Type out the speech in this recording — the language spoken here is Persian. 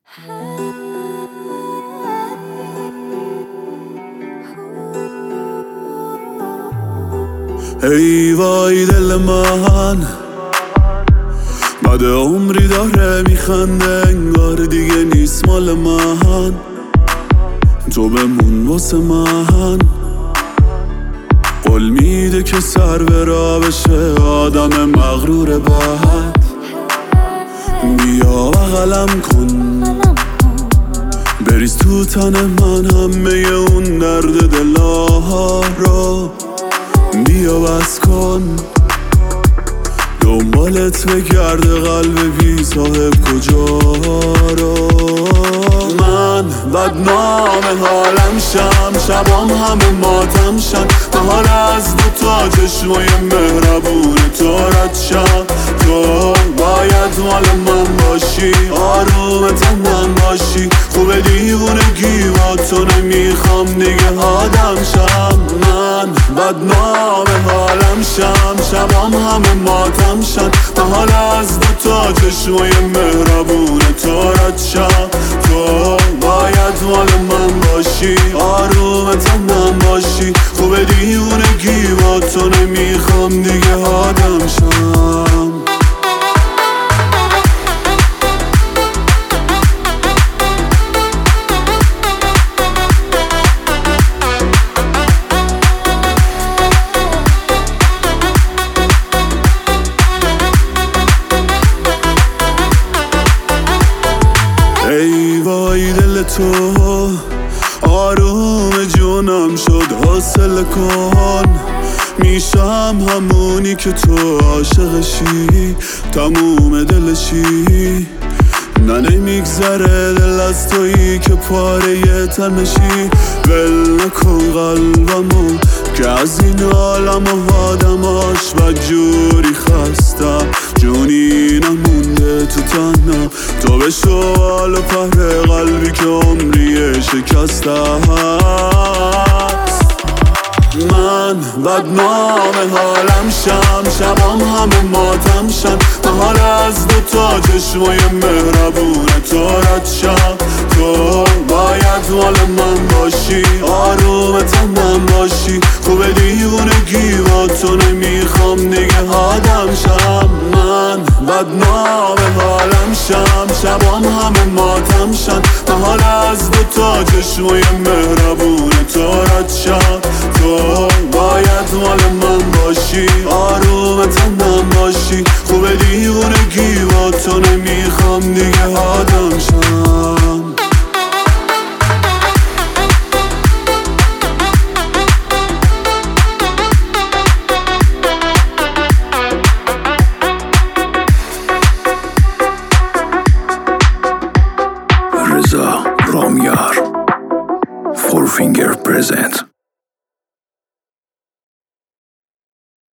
ای وای دل من بعد عمری داره میخنده، انگار دیگه نیست مال من. تو بمون واسه من، قول میده که سر به راه بشه آدم مغرور بد. بیا بغلم کن، بریز تو تن من همه اون درد دلها رو. بیا بس کن، دنبالت بگرده قلب بی صاحب کجا رو. من بدنام حالم شم، شبام همه ماتم شن. حال از دوتا چشمای مهربون تو رد شم. تو باید مال من باشی، آروم تنم باشی. خوب دیوونگی با تو نمیخوام دیگه آدم شم. من بدنام حالم شم، شبام همه ماتم شن. حال از دوتا چشمای مهربون تو رد شم. تو باید مال من باشی، آروم تنم باشی. خوب دیوونگی با تو نمیخوام دیگه آدم شم. ای وای دل تو آروم جونم شد، حاصل کن. میشم همونی که تو عاشقشی، تموم دلشی. نه نمیگذره دل از تویی که پاره تنشی. ول نکن قلبمو که از این عالم و آدماش بدجوری خستم. جونی نمونده تو تنم، تو به شوال و پهر قلبی که عمریه شکسته هست. من بدنام حالم شم، شبام همه ماتم شن. حال از دوتا چشمای مهربون تو رد شم. تو باید مال من باشی، آروم تنم باشی. خوب دیوونگی با تو نمیخوام دیگه آدم شم. من بدنام حالم شم، شبام همه ماتم شن. حال از دوتا چشمای مهربون تو رد شم. تو باید مال من باشی، آروم تنم باشی. خوب دیوونگی با تو نمیخوام دیگه آدم شم. رضا رامیار، فور فینگر پرزنت.